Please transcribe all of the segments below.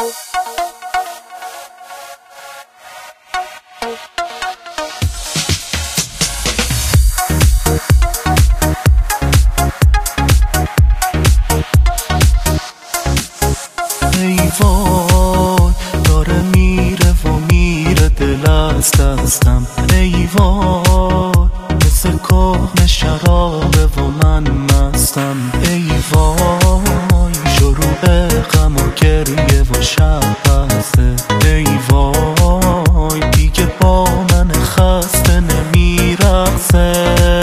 ای وای داره میره و میره دل از دستم، ای وای مثل کهنه شرابه و من مستم، ای وای شروع غم و گریه و شب بسته، ای وای دیگه با من خسته نمیرقصه،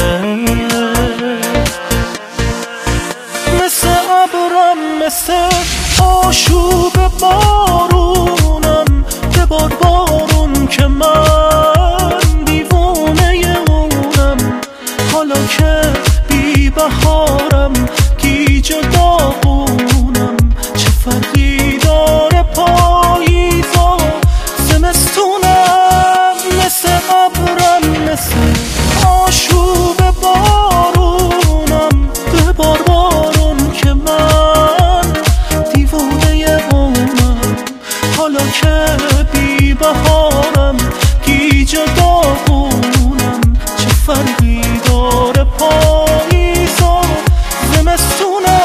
مثل ابرم مثل آشوب بارونم، ببار بارون که من دیوونه اونم، حالا که بی بهارم گیج و داغونم، چه فرقی داره پاییز و زمستونم، مثل ابرم مثل آشوب بارونم، ببار بارون که من دیوونه اونم، حالا که بی بهارم گیج و داغونم، چه فرقی داره پاییز و زمستونم.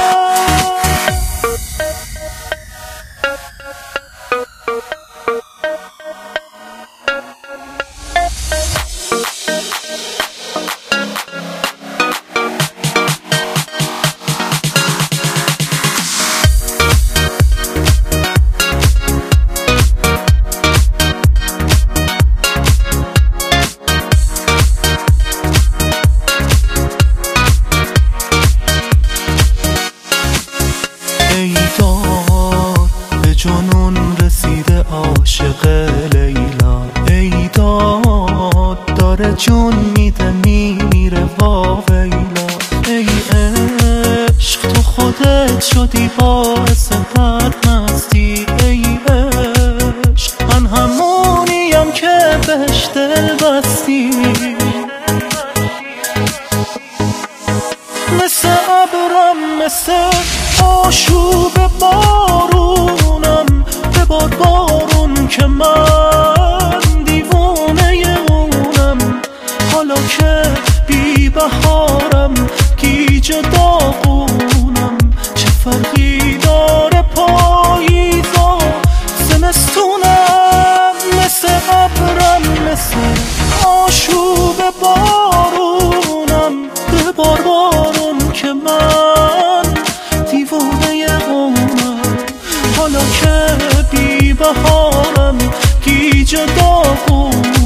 ای داد به جنون رسیده عاشق لیلا، ای داد داره جون میده میمیره واویلا، ای عشق تو خودت شدی باعث درد مستی، ای عشق من همونیم که بهش دل بستی، مثل ابرم مثل آشوب بارونم، ببار بارون که من دیوونه اونم، حالا که بی بهارم گیج و داغونم، چه فرقی داره پاییز و زمستونم، مثل ابرم مثل آشوب بارونم، ببار بارون که من دیوونه اونم، حالا که بی بهارم گیج و داغونم.